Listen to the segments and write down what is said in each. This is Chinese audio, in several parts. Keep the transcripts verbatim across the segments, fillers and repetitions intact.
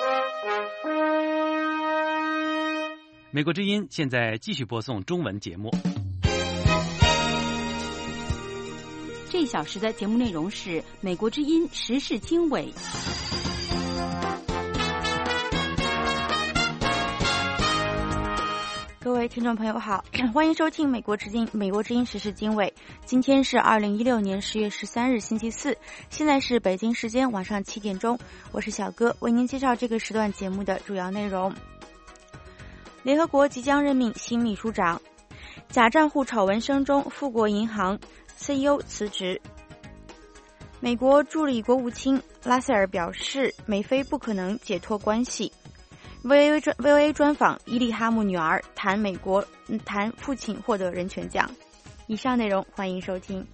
美国之音现在继续播送中文节目。 这一小时的节目内容是美国之音时事经纬。 各位听众朋友好，欢迎收听美国之音美国之音时事经纬。今天是二零一六年十月十三日星期四，现在是北京时间晚上七点钟，我是小哥，为您介绍这个时段节目的主要内容。联合国即将任命新秘书长，假账户丑闻声中，富国银行 C E O 辞职。美国助理国务卿拉塞尔表示，美菲不可能解脱关系。V O A 专 V O A 专访伊利哈木女儿，谈美国谈父亲获得人权奖。以上内容欢迎收听。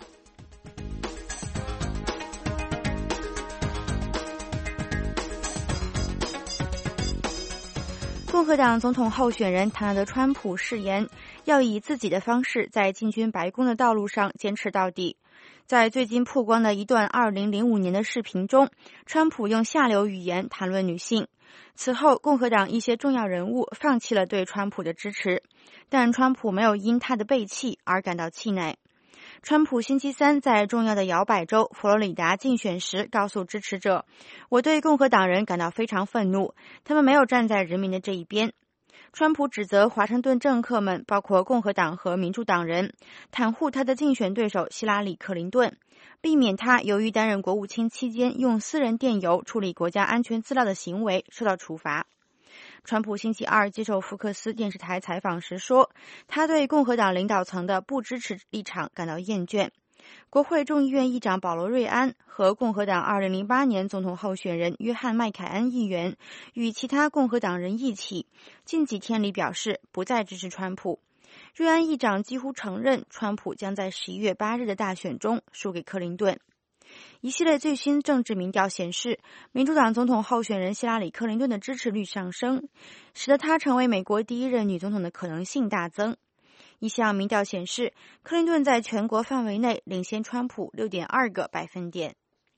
共和党总统候选人唐纳德·川普誓言要以自己的方式在进军白宫的道路上坚持到底。在最近曝光的一段二零零五年的视频中，川普用下流语言谈论女性。此后，共和党一些重要人物放弃了对川普的支持，但川普没有因他的背弃而感到气馁。川普星期三在重要的摇摆州佛罗里达竞选时告诉支持者，我对共和党人感到非常愤怒，他们没有站在人民的这一边。川普指责华盛顿政客们，包括共和党和民主党人，袒护他的竞选对手希拉里·克林顿，避免他由于担任国务卿期间用私人电邮处理国家安全资料的行为受到处罚。川普星期二接受福克斯电视台采访时说，他对共和党领导层的不支持立场感到厌倦。国会众议院议长保罗·瑞安和共和党二零零八年总统候选人约翰·麦凯恩议员与其他共和党人一起，近几天里表示不再支持川普。瑞安议长几乎承认，川普将在十一月八日的大选中输给克林顿。一系列最新政治民调显示，民主党总统候选人希拉里·克林顿的支持率上升，使得她成为美国第一任女总统的可能性大增。一项民调显示，克林顿在全国范围内领先川普 六点二 个百分点。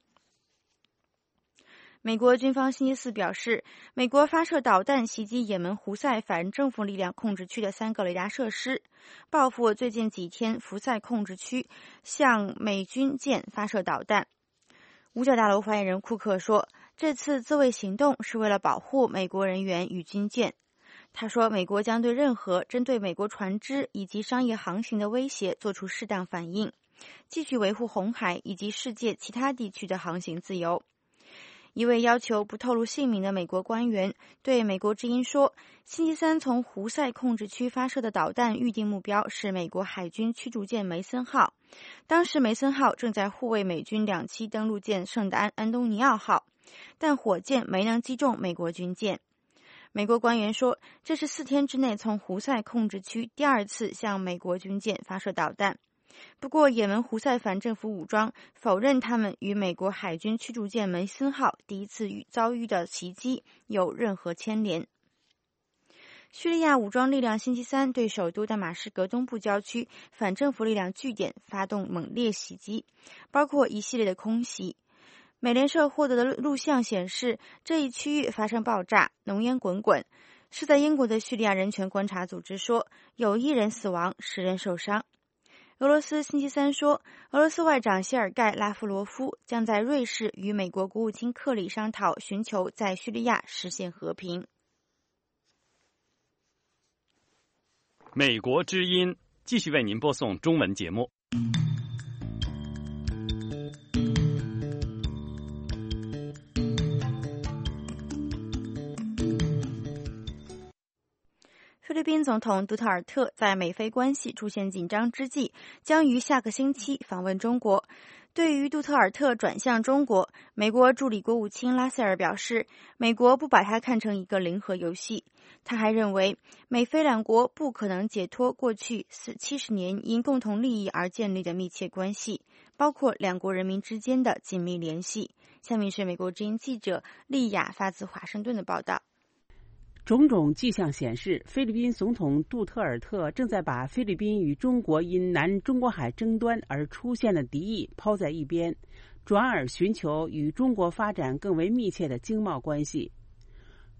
美国军方星期四表示，美国发射导弹袭击也门胡塞反政府力量控制区的三个雷达设施，报复最近几天胡塞控制区向美军舰发射导弹。五角大楼发言人库克说，这次自卫行动是为了保护美国人员与军舰。他说，美国将对任何针对美国船只以及商业航行的威胁做出适当反应，继续维护红海以及世界其他地区的航行自由。一位要求不透露姓名的美国官员对美国之音说，星期三从胡塞控制区发射的导弹预定目标是美国海军驱逐舰梅森号，当时梅森号正在护卫美军两栖登陆舰圣丹安东尼奥号，但火箭没能击中美国军舰。美国官员说，这是四天之内从胡塞控制区第二次向美国军舰发射导弹。不过，也门胡塞反政府武装否认他们与美国海军驱逐舰梅森号第一次遭遇的袭击有任何牵连。叙利亚武装力量星期三对首都大马士革东部郊区反政府力量据点发动猛烈袭击，包括一系列的空袭。美联社获得的录像显示，这一区域发生爆炸，浓烟滚滚。是在英国的叙利亚人权观察组织说，有一人死亡，十人受伤。俄罗斯星期三说，俄罗斯外长谢尔盖·拉夫罗夫将在瑞士与美国国务卿克里商讨，寻求在叙利亚实现和平。 美国之音继续为您播送中文节目。 菲律宾总统杜特尔特在美菲关系出现紧张之际，将于下个星期访问中国。对于杜特尔特转向中国，美国助理国务卿拉塞尔表示，美国不把它看成一个零和游戏。他还认为，美菲两国不可能解脱过去七十年因共同利益而建立的密切关系，包括两国人民之间的紧密联系。下面是美国之音记者丽雅发自华盛顿的报道。 种种迹象显示，菲律宾总统杜特尔特正在把菲律宾与中国因南中国海争端而出现的敌意抛在一边，转而寻求与中国发展更为密切的经贸关系。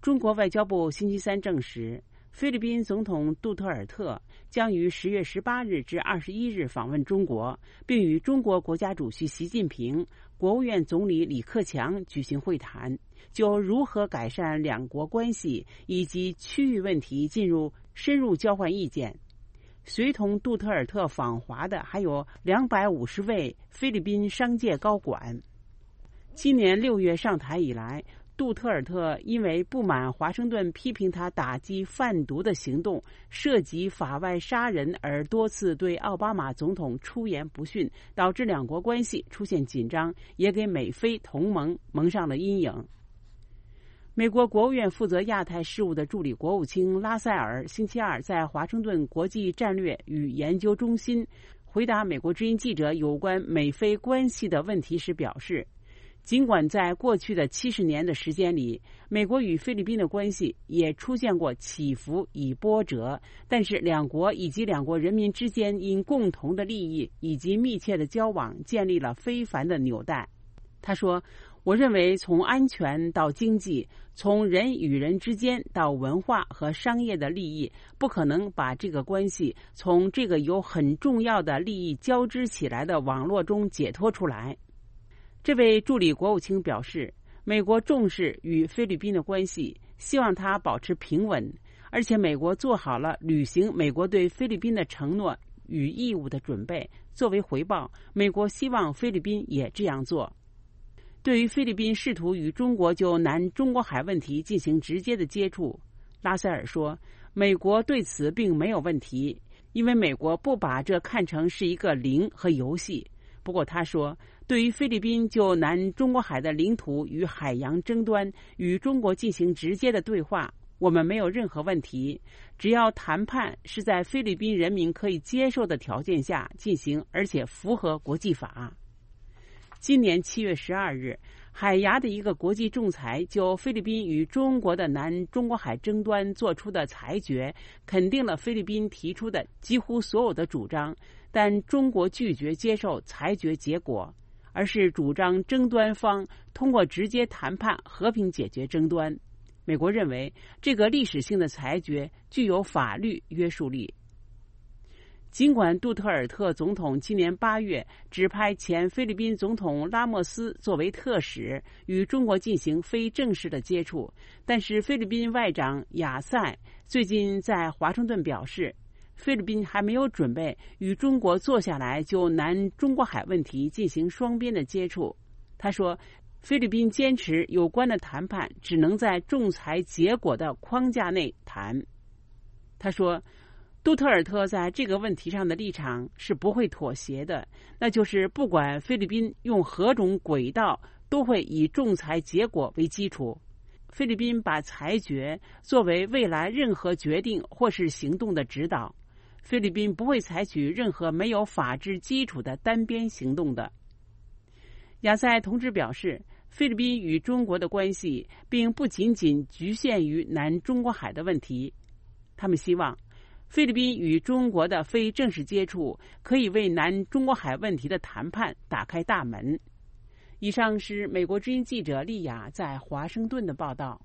中国外交部星期三证实，菲律宾总统杜特尔特将于十月十八日至二十一日访问中国，并与中国国家主席习近平、国务院总理李克强举行会谈，就如何改善两国关系以及区域问题进入深入交换意见。随同杜特尔特访华的还有两百五十位菲律宾商界高管。今年六月上台以来，杜特尔特因为不满华盛顿批评他打击贩毒的行动涉及法外杀人，而多次对奥巴马总统出言不逊，导致两国关系出现紧张，也给美菲同盟蒙上了阴影。美国国务院负责亚太事务的助理国务卿拉塞尔星期二在华盛顿国际战略与研究中心回答美国之音记者有关美菲关系的问题时表示，尽管在过去的七十年的时间里，美国与菲律宾的关系也出现过起伏与波折，但是两国以及两国人民之间因共同的利益以及密切的交往建立了非凡的纽带。他说，我认为从安全到经济，从人与人之间到文化和商业的利益，不可能把这个关系从这个有很重要的利益交织起来的网络中解脱出来。这位助理国务卿表示，美国重视与菲律宾的关系，希望它保持平稳，而且美国做好了履行美国对菲律宾的承诺与义务的准备。作为回报，美国希望菲律宾也这样做。对于菲律宾试图与中国就南中国海问题进行直接的接触，拉塞尔说，美国对此并没有问题，因为美国不把这看成是一个零和游戏。不过他说，对于菲律宾就南中国海的领土与海洋争端与中国进行直接的对话，我们没有任何问题，只要谈判是在菲律宾人民可以接受的条件下进行，而且符合国际法。今年七月十二日，海牙的一个国际仲裁就菲律宾与中国的南中国海争端做出的裁决，肯定了菲律宾提出的几乎所有的主张，但中国拒绝接受裁决结果，而是主张争端方通过直接谈判和平解决争端。美国认为这个历史性的裁决具有法律约束力。尽管杜特尔特总统今年八月指派前菲律宾总统拉莫斯作为特使与中国进行非正式的接触，但是菲律宾外长亚塞最近在华盛顿表示，菲律宾还没有准备与中国坐下来就南中国海问题进行双边的接触。他说，菲律宾坚持有关的谈判只能在仲裁结果的框架内谈。他说，杜特尔特在这个问题上的立场是不会妥协的，那就是不管菲律宾用何种轨道，都会以仲裁结果为基础。菲律宾把裁决作为未来任何决定或是行动的指导，菲律宾不会采取任何没有法治基础的单边行动的。亚塞同志表示，菲律宾与中国的关系并不仅仅局限于南中国海的问题，他们希望菲律宾与中国的非正式接触可以为南中国海问题的谈判打开大门。以上是美国之音记者丽雅在华盛顿的报道。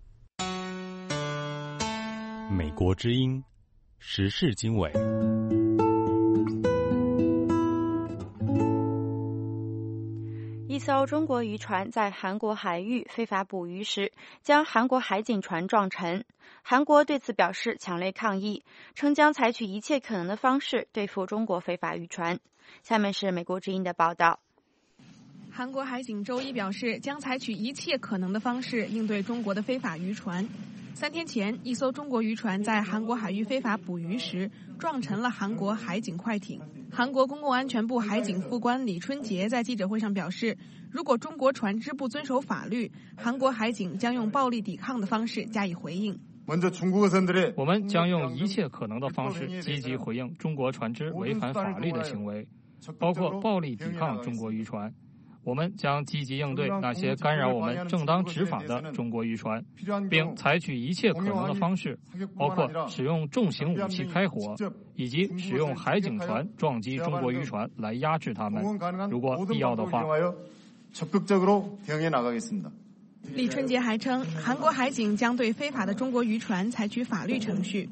美国之音时事经纬。 一艘中国渔船在韩国海域非法捕鱼时，将韩国海警船撞沉。韩国对此表示强烈抗议，称将采取一切可能的方式对付中国非法渔船。下面是美国之音的报道。 韩国海警周一表示，将采取一切可能的方式应对中国的非法渔船。三天前，一艘中国渔船在韩国海域非法捕鱼时，撞沉了韩国海警快艇。韩国公共安全部海警副官李春杰在记者会上表示，如果中国船只不遵守法律，韩国海警将用暴力抵抗的方式加以回应。 我们将用一切可能的方式积极回应中国船只违反法律的行为，包括暴力抵抗中国渔船。我们将积极应对那些干扰我们正当执法的中国渔船，并采取一切可能的方式，包括使用重型武器开火，以及使用海警船撞击中国渔船来压制他们，如果必要的话。 李春杰还称，韩国海警将对非法的中国渔船采取法律程序。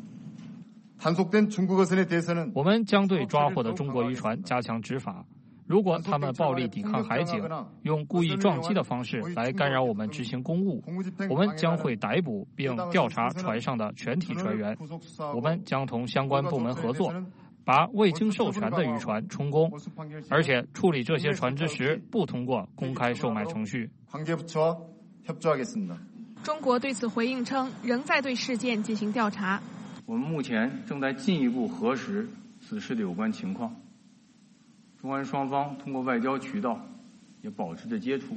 我们将对抓获的中国渔船加强执法。如果他们暴力抵抗海警，用故意撞击的方式来干扰我们执行公务，我们将会逮捕并调查船上的全体船员。我们将同相关部门合作，把未经授权的渔船充公，而且处理这些船只时不通过公开售卖程序。 中国对此回应称，仍在对事件进行调查。 我们目前正在进一步核实此事的有关情况。中韩双方通过外交渠道也保持着接触。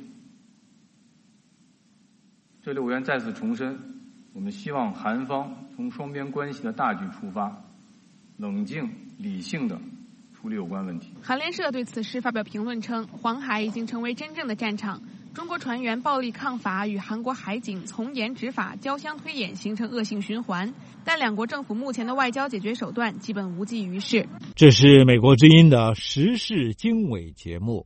这里我愿再次重申，我们希望韩方从双边关系的大局出发，冷静理性地处理有关问题。 韩联社对此事发表评论称，黄海已经成为真正的战场，中国船员暴力抗法与韩国海警从严执法交相推演，形成恶性循环。但两国政府目前的外交解决手段基本无济于事。 这是美国之音的时事经纬节目。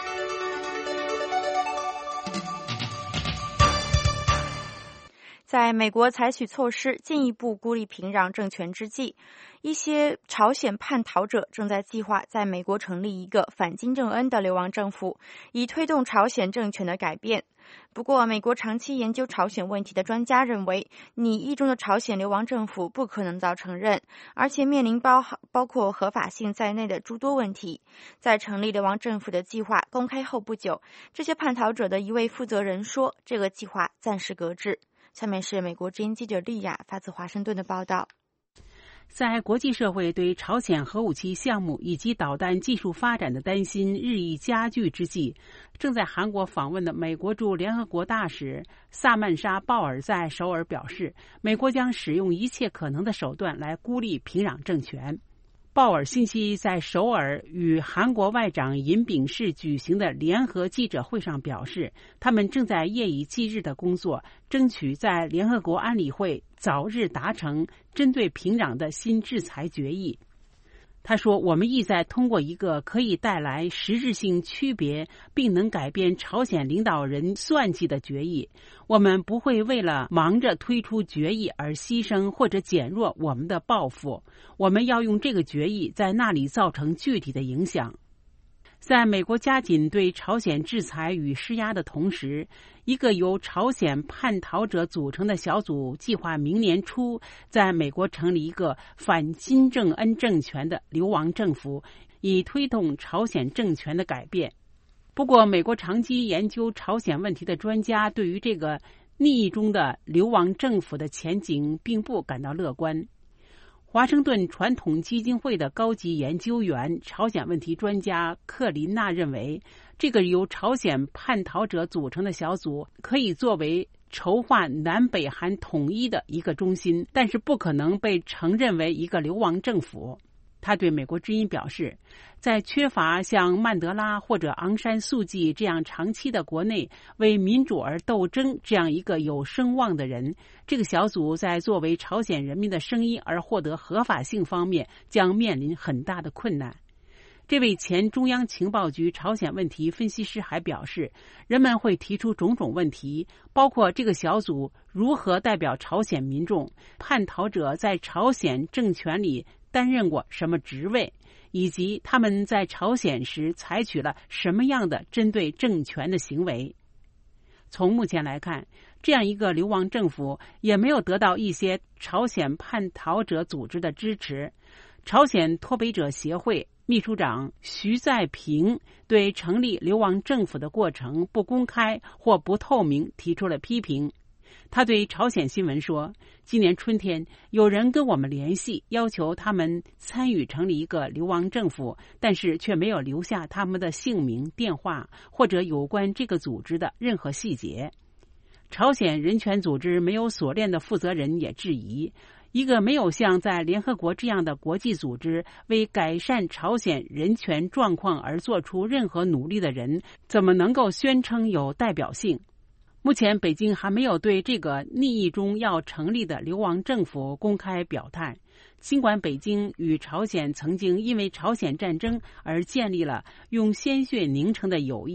在美国采取措施进一步孤立平壤政权之际，一些朝鲜叛逃者正在计划在美国成立一个反金正恩的流亡政府，以推动朝鲜政权的改变。不过，美国长期研究朝鲜问题的专家认为，拟议中的朝鲜流亡政府不可能遭承认，而且面临包包括合法性在内的诸多问题。在成立流亡政府的计划公开后不久，这些叛逃者的一位负责人说，这个计划暂时搁置。下面是美国之音记者莉亚发自华盛顿的报道。 在国际社会对朝鲜核武器项目以及导弹技术发展的担心日益加剧之际，正在韩国访问的美国驻联合国大使萨曼莎·鲍尔在首尔表示，美国将使用一切可能的手段来孤立平壤政权。鲍尔星期一在首尔与韩国外长尹炳世举行的联合记者会上表示，他们正在夜以继日的工作，争取在联合国安理会早日达成针对平壤的新制裁决议。他说，我们意在通过一个可以带来实质性区别并能改变朝鲜领导人算计的决议。我们不会为了忙着推出决议而牺牲或者减弱我们的抱负。我们要用这个决议在那里造成具体的影响。在美国加紧对朝鲜制裁与施压的同时，一个由朝鲜叛逃者组成的小组计划明年初在美国成立一个反金正恩政权的流亡政府，以推动朝鲜政权的改变。不过，美国长期研究朝鲜问题的专家对于这个逆意中的流亡政府的前景并不感到乐观。华盛顿传统基金会的高级研究员、朝鲜问题专家克林娜认为，这个由朝鲜叛逃者组成的小组可以作为筹划南北韩统一的一个中心，但是不可能被承认为一个流亡政府。他对美国之音表示，在缺乏像曼德拉或者昂山素季这样长期的国内为民主而斗争这样一个有声望的人，这个小组在作为朝鲜人民的声音而获得合法性方面将面临很大的困难。这位前中央情报局朝鲜问题分析师还表示，人们会提出种种问题，包括这个小组如何代表朝鲜民众，叛逃者在朝鲜政权里担任过什么职位，以及他们在朝鲜时采取了什么样的针对政权的行为。从目前来看，这样一个流亡政府也没有得到一些朝鲜叛逃者组织的支持。朝鲜脱北者协会秘书长徐在平对成立流亡政府的过程不公开或不透明提出了批评。他对朝鲜新闻说，今年春天有人跟我们联系，要求他们参与成立一个流亡政府，但是却没有留下他们的姓名、电话或者有关这个组织的任何细节。朝鲜人权组织没有锁链的负责人也质疑，一个没有像在联合国这样的国际组织为改善朝鲜人权状况而做出任何努力的人，怎么能够宣称有代表性？目前，北京还没有对这个逆意中要成立的流亡政府公开表态。尽管北京与朝鲜曾经因为朝鲜战争而建立了用鲜血凝成的友谊，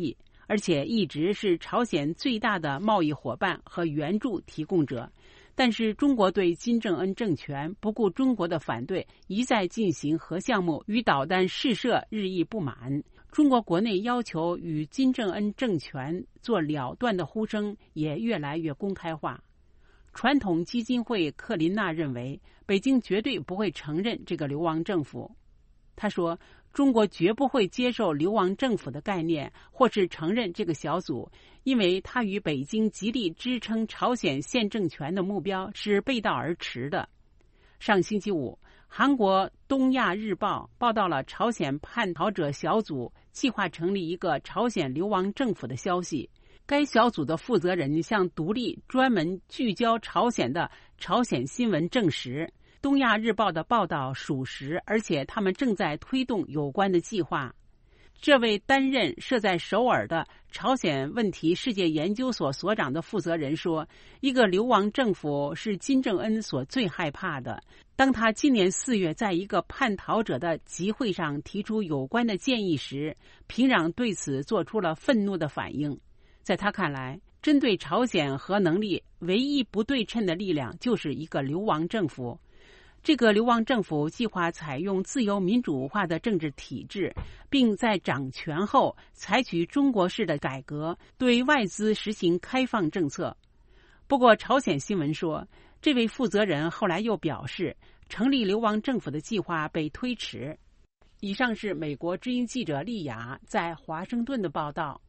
而且一直是朝鲜最大的贸易伙伴和援助提供者。但是中国对金正恩政权不顾中国的反对，一再进行核项目与导弹试射，日益不满。中国国内要求与金正恩政权做了断的呼声也越来越公开化。传统基金会克林纳认为，北京绝对不会承认这个流亡政府。他说，中国绝不会接受流亡政府的概念，或是承认这个小组，因为它与北京极力支撑朝鲜现政权的目标是背道而驰的。上星期五，韩国东亚日报报道了朝鲜叛逃者小组计划成立一个朝鲜流亡政府的消息。该小组的负责人向独立专门聚焦朝鲜的朝鲜新闻证实，东亚日报的报道属实，而且他们正在推动有关的计划。这位担任设在首尔的朝鲜问题世界研究所所长的负责人说，一个流亡政府是金正恩所最害怕的。当他今年四月在一个叛逃者的集会上提出有关的建议时，平壤对此做出了愤怒的反应。在他看来，针对朝鲜核能力唯一不对称的力量就是一个流亡政府。这个流亡政府计划采用自由民主化的政治体制，并在掌权后采取中国式的改革，对外资实行开放政策。不过朝鲜新闻说，这位负责人后来又表示，成立流亡政府的计划被推迟。以上是美国之音记者丽雅在华盛顿的报道。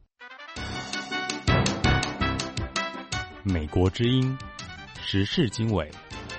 美国之音时事经纬，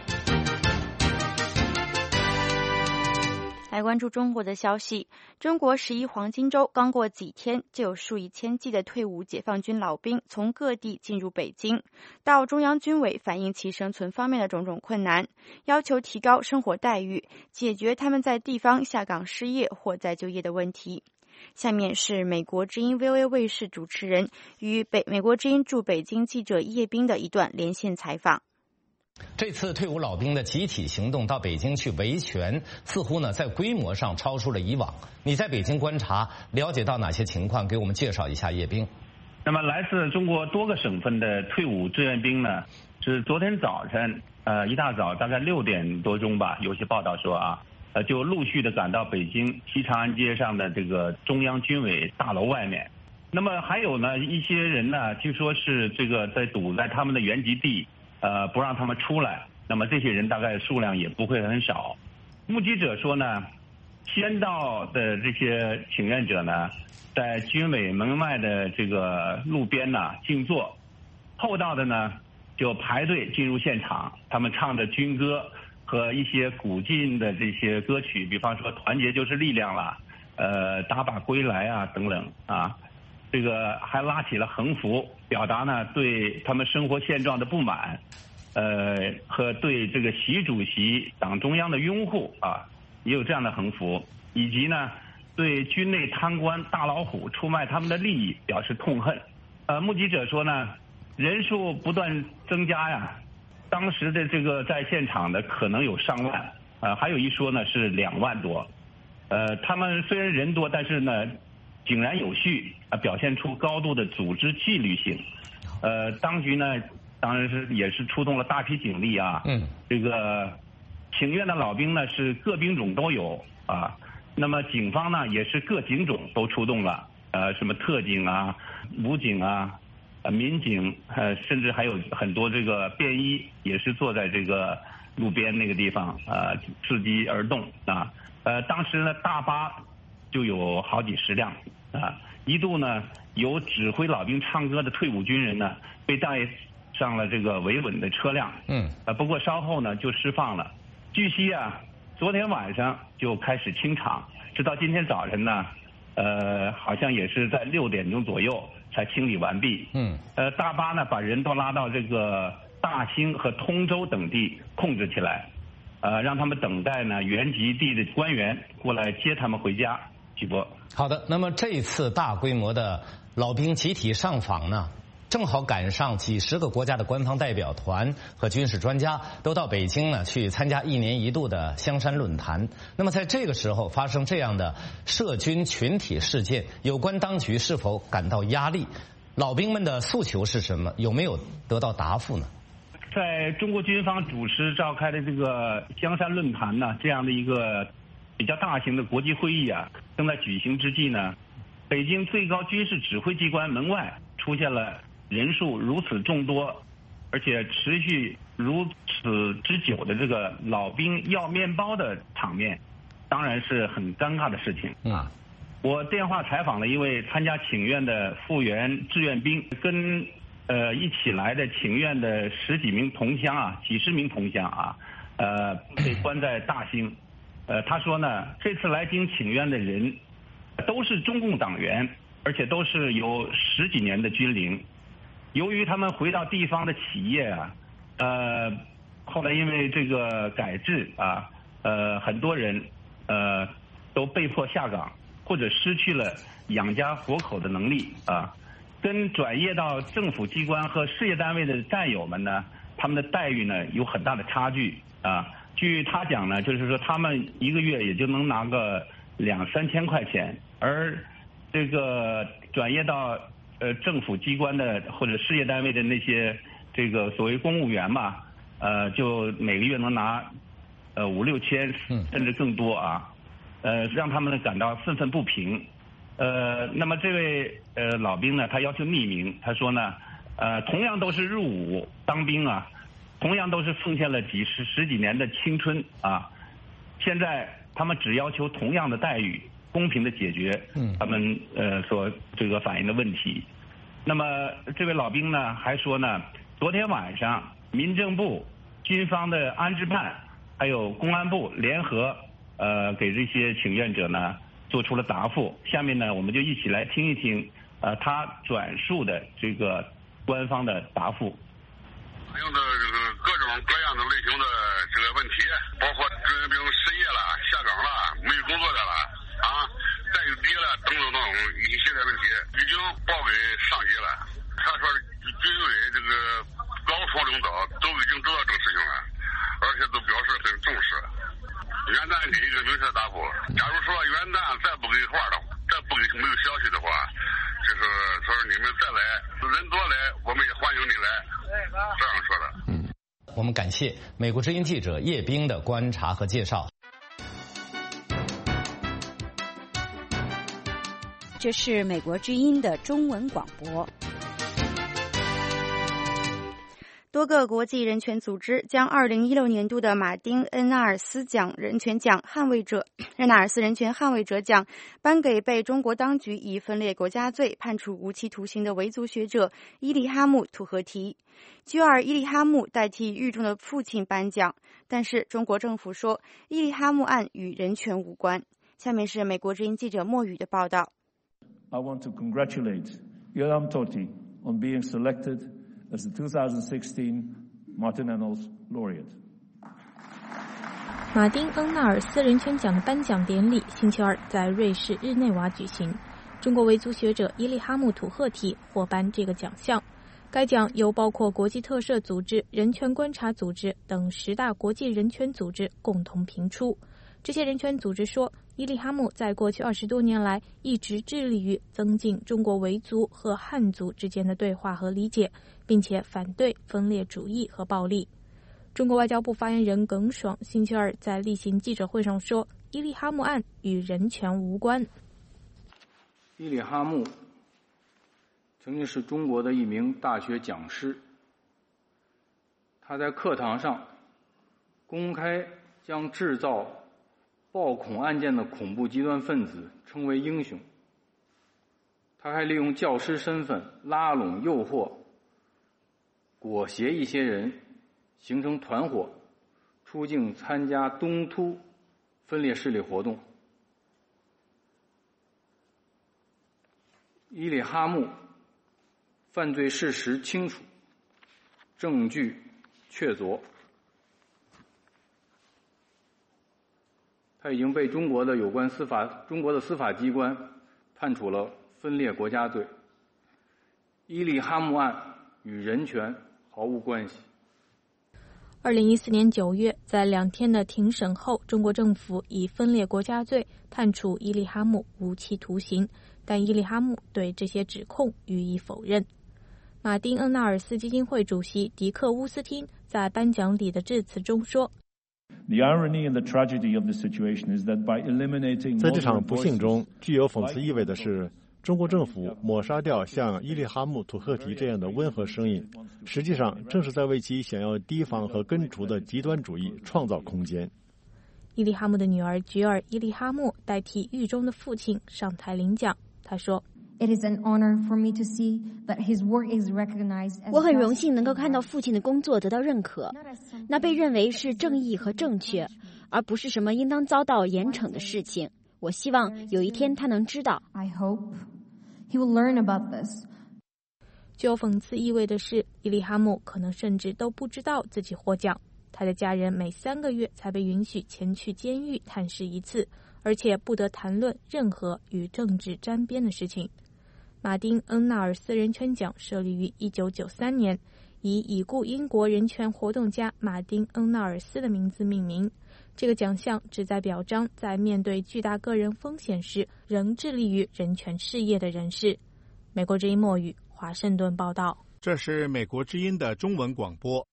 来关注中国的消息。中国十一黄金周刚过几天，就有数以千计的退伍解放军老兵从各地进入北京，到中央军委反映其生存方面的种种困难，要求提高生活待遇，解决他们在地方下岗失业或再就业的问题。下面是美国之音 V O A 卫视主持人与北美国之音驻北京记者叶斌的一段连线采访。 这次退伍老兵的集体行动到北京去维权，似乎呢在规模上超出了以往。你在北京观察，了解到哪些情况？给我们介绍一下，叶兵。 那么，来自中国多个省份的退伍志愿兵呢，是昨天早晨，呃，一大早大概六点多钟吧，有些报道说啊，呃，就陆续的赶到北京西长安街上的这个中央军委大楼外面。那么还有呢一些人呢，据说是这个在堵在他们的原籍地。呃，不让他们出来，那么这些人大概数量也不会很少。目击者说呢，先到的这些请愿者呢，在军委门外的这个路边呢静坐，后到的呢就排队进入现场，他们唱着军歌和一些古晋的这些歌曲，比方说团结就是力量啦，呃，打靶归来啊等等啊。这个还拉起了横幅，表达呢对他们生活现状的不满，呃和对这个习主席党中央的拥护啊，也有这样的横幅，以及呢对军内贪官大老虎出卖他们的利益表示痛恨。呃，目击者说呢，人数不断增加呀，当时的这个在现场的可能有上万，啊、呃，还有一说呢是两万多。呃，他们虽然人多，但是呢井然有序啊，表现出高度的组织纪律性。呃，当局呢，当然是也是出动了大批警力啊。嗯。这个请愿的老兵呢是各兵种都有啊。那么警方呢也是各警种都出动了，呃，什么特警啊、武警啊、呃民警，呃，甚至还有很多这个便衣也是坐在这个路边那个地方啊，伺机而动啊。呃，当时呢大巴就有好几十辆啊，一度呢有指挥老兵唱歌的退伍军人呢被带上了这个维稳的车辆，嗯，啊，不过稍后呢就释放了。据悉啊，昨天晚上就开始清场，直到今天早晨呢，呃，好像也是在六点钟左右才清理完毕，嗯，呃，大巴呢把人都拉到这个大兴和通州等地控制起来，呃，让他们等待呢原籍地的官员过来接他们回家。 好的，那么这次大规模的老兵集体上访呢， 正好赶上几十个国家的官方代表团和军事专家都到北京呢去参加一年一度的香山论坛。那么在这个时候发生这样的涉军群体事件，有关当局是否感到压力？老兵们的诉求是什么？有没有得到答复呢？ 在中国军方主持召开的这个香山论坛呢，这样的一个比较大型的国际会议啊，正在举行之际呢，北京最高军事指挥机关门外出现了人数如此众多，而且持续如此之久的这个老兵要面包的场面，当然是很尴尬的事情啊。我电话采访了一位参加请愿的复员志愿兵，跟呃一起来的请愿的十几名同乡啊，几十名同乡啊，呃被关在大兴。呃，他说呢，这次来京请愿的人都是中共党员，而且都是有十几年的军龄。由于他们回到地方的企业啊，呃，后来因为这个改制啊，呃，很多人呃都被迫下岗，或者失去了养家活口的能力啊。跟转业到政府机关和事业单位的战友们呢，他们的待遇呢有很大的差距啊。据他讲呢，就是说他们一个月也就能拿个两三千块钱，而这个转业到呃政府机关的或者事业单位的那些这个所谓公务员嘛，呃，就每个月能拿呃五六千甚至更多啊，呃，让他们感到愤愤不平。呃，那么这位呃老兵呢，他要求匿名，他说呢，呃，同样都是入伍当兵啊，同样都是奉献了几十十几年的青春啊，现在他们只要求同样的待遇，公平的解决他们呃所这个反映的问题。那么这位老兵呢还说呢，昨天晚上民政部、军方的安置办还有公安部联合呃给这些请愿者呢做出了答复。下面呢我们就一起来听一听呃他转述的这个官方的答复。 反映的这个各种各样的类型的这个问题，包括志愿兵失业了、下岗了、没有工作的了啊，待遇低了等等等一系列问题，已经报给上级了。他说军委这个高层领导都已经知道这个事情了，而且都表示很重视。元旦给一个明确的答复，假如说元旦再不给话的，再不给没有消息的话，就是说你们再来，人多来，我们也欢迎你来，这样说的。 嗯，我们感谢美国之音记者叶冰的观察和介绍。 这是美国之音的中文广播。 多个国际人权组织将二零一六年度的马丁·恩纳尔斯奖人权奖捍卫者恩纳尔斯人权捍卫者奖颁给被中国当局以分裂国家罪判处无期徒刑的维族学者伊利哈木·土合提。就尔伊利哈木代替狱中的父亲颁奖，但是中国政府说伊利哈木案与人权无关。下面是美国之音记者莫宇的报道。 I want to congratulate Ilham Tohti on being selected as the twenty sixteen Martin Ennals Laureate. 马丁·恩纳尔斯人权奖的颁奖典礼星期二在瑞士日内瓦举行。中国维族学者伊利哈木·土赫提获颁这个奖项。该奖由包括国际特赦组织、人权观察组织等十大国际人权组织共同评出。这些人权组织说，伊利哈木在过去二十多年来一直致力于增进中国维族和汉族之间的对话和理解，并且反对分裂主义和暴力。中国外交部发言人耿爽星期二在例行记者会上说，伊利哈木案与人权无关。 伊利哈木曾经是中国的一名大学讲师，他在课堂上公开将制造暴恐案件的恐怖极端分子称为英雄。他还利用教师身份拉拢、诱惑、裹挟一些人，形成团伙，出境参加东突分裂势力活动。伊利哈木犯罪事实清楚，证据确凿，他已经被中国的有关司法中国的司法机关判处了分裂国家罪。 伊利哈木案与人权毫无关系。 二零一四年九月，在两天的庭审后，中国政府以分裂国家罪判处伊利哈木无期徒刑，但伊利哈木对这些指控予以否认。马丁·恩纳尔斯基金会主席迪克·乌斯汀在颁奖礼的致辞中说， 在这场不幸中，具有讽刺意味的是，中国政府抹杀掉像伊利哈木土赫提这样的温和声音，实际上正是在为其想要提防和根除的极端主义创造空间。 伊利哈木的女儿菊尔·伊利哈木代替狱中的父亲上台领奖，她说， 我很荣幸能够看到父亲的工作得到认可，那被认为是正义和正确，而不是什么应当遭到严惩的事情。我希望有一天他能知道。 具有讽刺意味的是，伊利哈木可能甚至都不知道自己获奖。他的家人每三个月才被允许前去监狱探视一次，而且不得谈论任何与政治沾边的事情。马丁·恩纳尔斯人权奖设立于一九九三年，以已故英国人权活动家马丁·恩纳尔斯的名字命名。这个奖项旨在表彰在面对巨大个人风险时仍致力于人权事业的人士。美国之音墨语华盛顿报道。 这是美国之音的中文广播。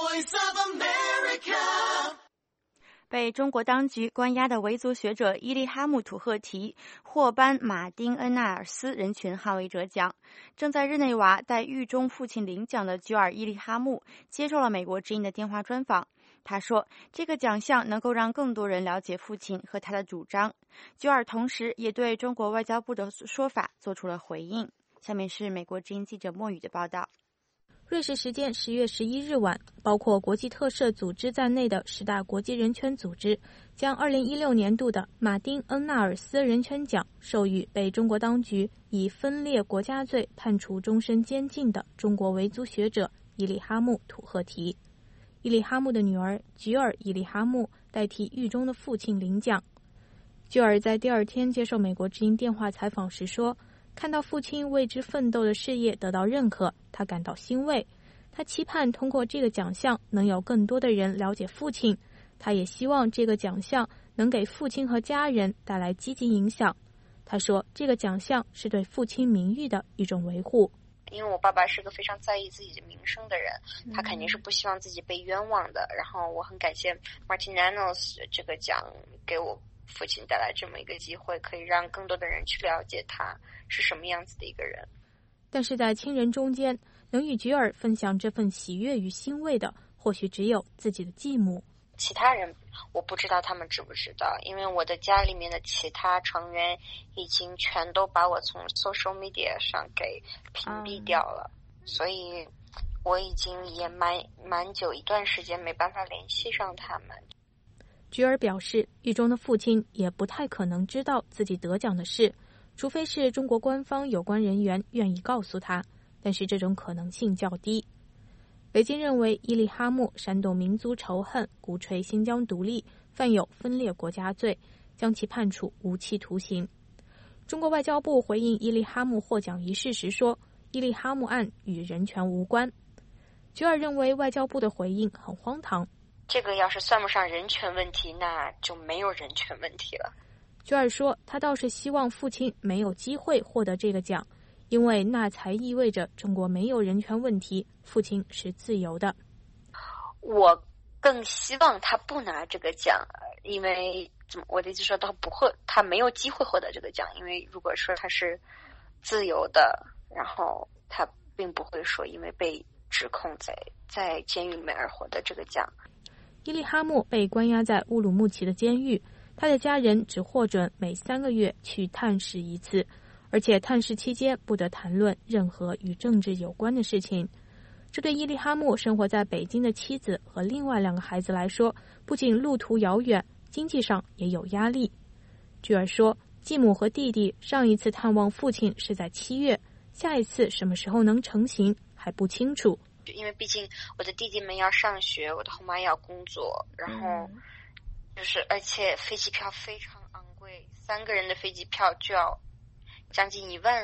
被中国当局关押的维族学者伊利哈木土赫提获颁马丁·恩纳尔斯人权捍卫者奖。正在日内瓦带狱中父亲领奖的菊尔·伊利哈木接受了美国之音的电话专访。他说，这个奖项能够让更多人了解父亲和他的主张。菊尔同时也对中国外交部的说法做出了回应。下面是美国之音记者莫宇的报道。 瑞士时间十月十一日晚，包括国际特赦组织在内的十大国际人权组织将二零一六年度的马丁·恩纳尔斯人权奖授予被中国当局以分裂国家罪判处终身监禁的中国维族学者伊利哈木土赫提。伊利哈木的女儿菊尔·伊利哈木代替狱中的父亲领奖。菊尔在第二天接受美国之音电话采访时说，看到父亲为之奋斗的事业得到认可，他感到欣慰。他期盼通过这个奖项能有更多的人了解父亲，他也希望这个奖项能给父亲和家人带来积极影响。他说，这个奖项是对父亲名誉的一种维护。 因为我爸爸是个非常在意自己的名声的人，他肯定是不希望自己被冤枉的。然后我很感谢 Martin Nanos 这个奖给我父亲带来这么一个机会，可以让更多的人去了解他是什么样子的一个人。 但是在亲人中间，能与菊尔分享这份喜悦与欣慰的，或许只有自己的继母。 其他人我不知道他们知不知道，因为我的家里面的其他成员已经全都把我从 social media 上给屏蔽掉了，嗯、所以我已经也蛮蛮久一段时间没办法联系上他们。 菊尔表示，狱中的父亲也不太可能知道自己得奖的事，除非是中国官方有关人员愿意告诉他，但是这种可能性较低。北京认为伊利哈木煽动民族仇恨，鼓吹新疆独立，犯有分裂国家罪，将其判处无期徒刑。中国外交部回应伊利哈木获奖一事时说，伊利哈木案与人权无关。菊尔认为外交部的回应很荒唐， 这个要是算不上人权问题，那就没有人权问题了。 菊尔说，他倒是希望父亲没有机会获得这个奖，因为那才意味着中国没有人权问题，父亲是自由的。 我更希望他不拿这个奖，因为我的意思说他不会，他没有机会获得这个奖，因为如果说他是自由的，然后他并不会说因为被指控在在监狱里面而获得这个奖。 伊利哈木被关押在乌鲁木齐的监狱，他的家人只获准每三个月去探视一次，而且探视期间不得谈论任何与政治有关的事情。这对伊利哈木生活在北京的妻子和另外两个孩子来说，不仅路途遥远，经济上也有压力。菊尔说，继母和弟弟上一次探望父亲是在七月，下一次什么时候能成行还不清楚。 因为毕竟我的弟弟们要上学，我的后妈要工作，然后就是而且飞机票非常昂贵，三个人的飞机票就要将近一万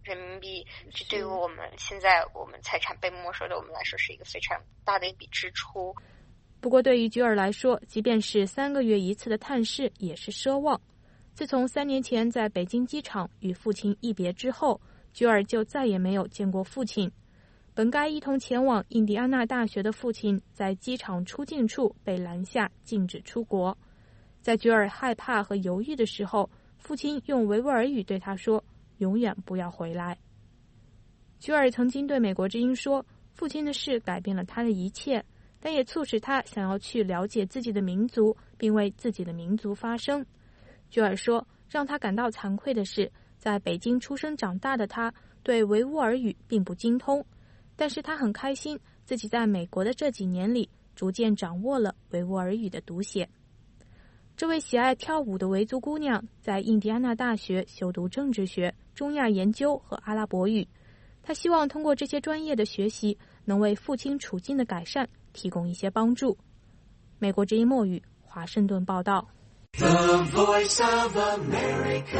人民币，这对于我们现在我们财产被没收的我们来说是一个非常大的一笔支出。 不过对于菊儿来说，即便是三个月一次的探视也是奢望。自从三年前在北京机场与父亲一别之后，菊儿就再也没有见过父亲。本该一同前往印第安纳大学的父亲，在机场出境处被拦下，禁止出国。在菊儿害怕和犹豫的时候，父亲用维吾尔语对他说：“永远不要回来。”菊儿曾经对美国之音说，父亲的事改变了他的一切，但也促使他想要去了解自己的民族，并为自己的民族发声。菊儿说，让他感到惭愧的是，在北京出生长大的他对维吾尔语并不精通，但是他很开心自己在美国的这几年里逐渐掌握了维吾尔语的读写。这位喜爱跳舞的维族姑娘在印第安纳大学修读政治学、中亚研究和阿拉伯语。她希望通过这些专业的学习，能为父亲处境的改善提供一些帮助。美国之音墨语，华盛顿报道。 The Voice of America。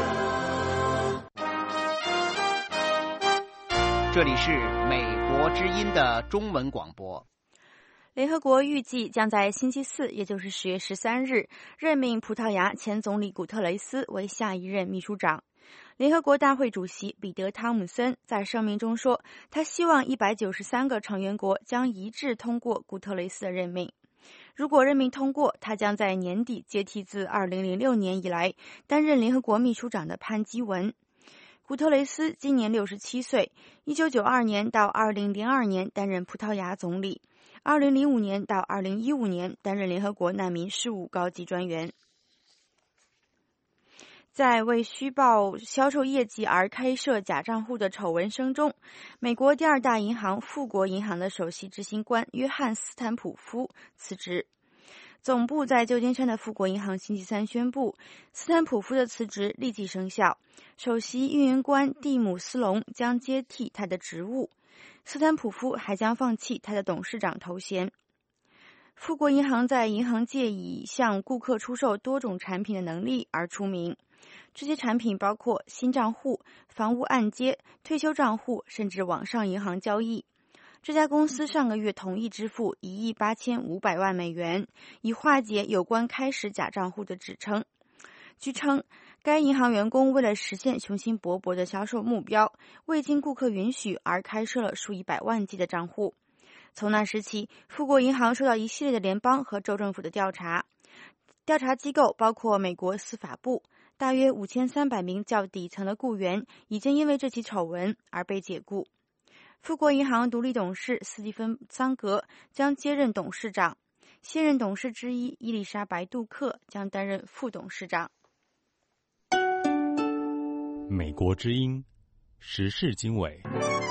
这里是美国之音的中文广播。 联合国预计将在星期四，也就是十月十三日，任命葡萄牙前总理古特雷斯为下一任秘书长。联合国大会主席彼得·汤姆森在声明中说，他希望一百九十三个成员国将一致通过古特雷斯的任命。如果任命通过，他将在年底接替自二零零六年以来担任联合国秘书长的潘基文。古特雷斯今年六十七岁，一九九二年到二零零二年担任葡萄牙总理，二零零五年到二零一五年担任联合国难民事务高级专员。在为虚报销售业绩而开设假账户的丑闻声中，美国第二大银行富国银行的首席执行官约翰·斯坦普夫辞职。总部在旧金山的富国银行星期三宣布，斯坦普夫的辞职立即生效，首席运营官蒂姆斯隆将接替他的职务。斯坦普夫还将放弃他的董事长头衔。富国银行在银行界以向顾客出售多种产品的能力而出名。这些产品包括新账户、房屋按揭、退休账户，甚至网上银行交易。这家公司上个月同意支付一亿八千五百万美元，以化解有关开始假账户的指称。据称，该银行员工为了实现雄心勃勃的销售目标，未经顾客允许而开设了数以百万计的账户。从那时起，富国银行受到一系列的联邦和州政府的调查。调查机构包括美国司法部，大约五千三百名较底层的雇员已经因为这起丑闻而被解雇。富国银行独立董事斯蒂芬·桑格将接任董事长，现任董事之一伊丽莎白·杜克将担任副董事长。 美国之音时事经纬。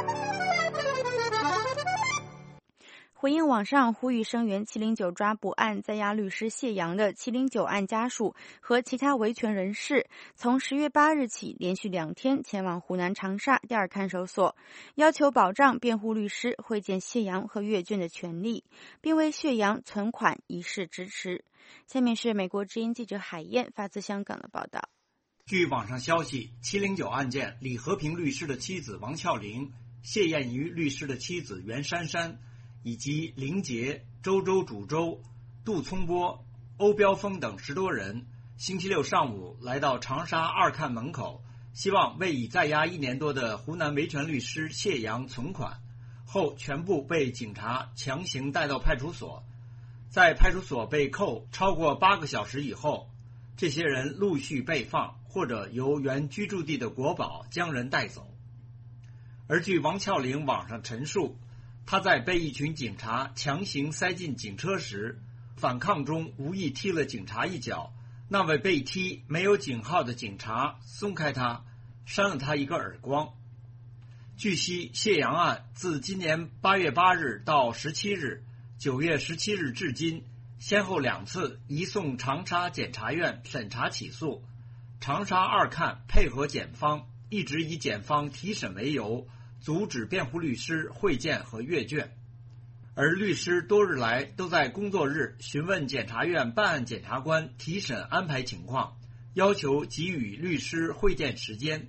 回应网上呼吁声援七零九抓捕案在押律师谢阳的七零九案家属和其他维权人士，从十月八日起连续两天前往湖南长沙第二看守所，要求保障辩护律师会见谢阳和阅卷的权利，并为谢阳存款一事支持。下面是美国之音记者海燕发自香港的报道。 据网上消息，七零九案件，李和平律师的妻子王俏玲、谢燕瑜律师的妻子袁姗姗以及林杰、周周主周、杜聪波、欧标峰等十多人，星期六上午来到长沙二看门口，希望为已在押一年多的湖南维权律师谢阳存款，后全部被警察强行带到派出所。在派出所被扣超过八个小时以后，这些人陆续被放，或者由原居住地的国保将人带走。而据王俏玲网上陈述，他在被一群警察强行塞进警车时，反抗中无意踢了警察一脚，那位被踢没有警号的警察松开他，扇了他一个耳光。据悉，谢阳案自今年八月八日到十七日、九月十七日至今，先后两次移送长沙检察院审查起诉。长沙二看配合检方，一直以检方提审为由，阻止辩护律师会见和阅卷，而律师多日来都在工作日询问检察院办案检察官提审安排情况，要求给予律师会见时间，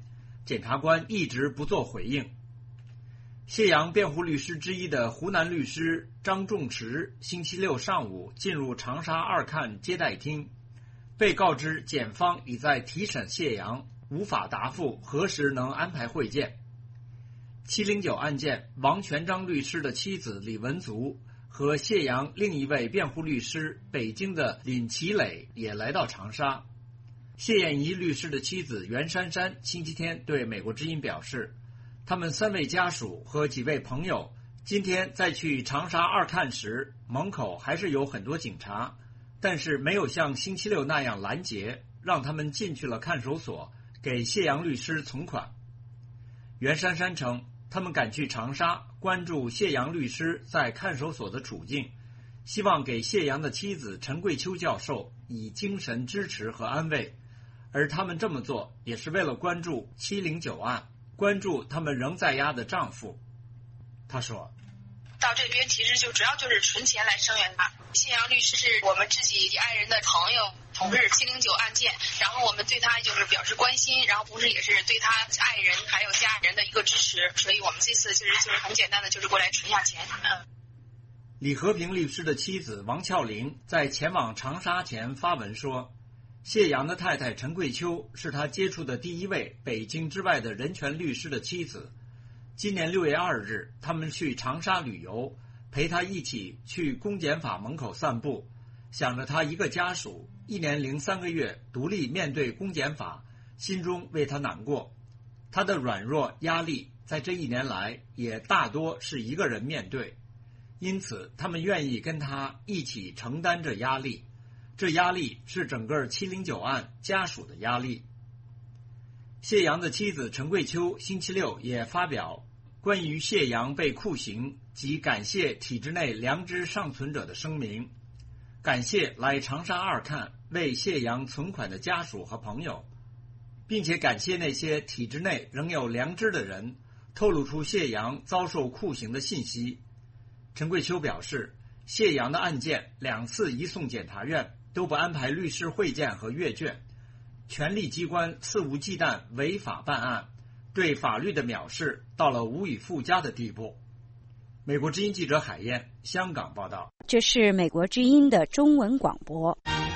检察官一直不做回应。谢阳辩护律师之一的湖南律师张仲池星期六上午进入长沙二看接待厅，被告知检方已在提审谢阳，无法答复何时能安排会见。七零九案件，王全璋律师的妻子李文足和谢阳另一位辩护律师北京的尹其磊也来到长沙。谢艳怡律师的妻子袁姗姗星期天对美国之音表示，他们三位家属和几位朋友今天在去长沙二看时，门口还是有很多警察，但是没有像星期六那样拦截，让他们进去了看守所，给谢阳律师存款。袁姗姗称，他们赶去长沙，关注谢阳律师在看守所的处境，希望给谢阳的妻子陈桂秋教授以精神支持和安慰，而他们这么做也是为了关注七零九案，关注他们仍在押的丈夫。他说， 到这边其实就主要就是存钱来声援他。谢阳律师是我们自己爱人的朋友，同日七零九案件，然后我们对他就是表示关心，然后同时也是对他爱人还有家人的一个支持，所以我们这次其实就是很简单的，就是过来存下钱。嗯。 李和平律师的妻子王俏玲在前往长沙前发文说，谢阳的太太陈桂秋是他接触的第一位北京之外的人权律师的妻子。今年六月二日，他们去长沙旅游，陪他一起去公检法门口散步，想着他一个家属一年零三个月独立面对公检法，心中为他难过。他的软弱压力在这一年来也大多是一个人面对，因此他们愿意跟他一起承担着压力，这压力是整个七零九案家属的压力。谢阳的妻子陈桂秋星期六也发表关于谢阳被酷刑及感谢体制内良知尚存者的声明，感谢来长沙二看为谢阳存款的家属和朋友，并且感谢那些体制内仍有良知的人透露出谢阳遭受酷刑的信息。陈桂秋表示，谢阳的案件两次移送检察院，都不安排律师会见和阅卷，权力机关肆无忌惮违法办案，对法律的藐视到了无以复加的地步。美国之音记者海燕，香港报道。 这是美国之音的中文广播。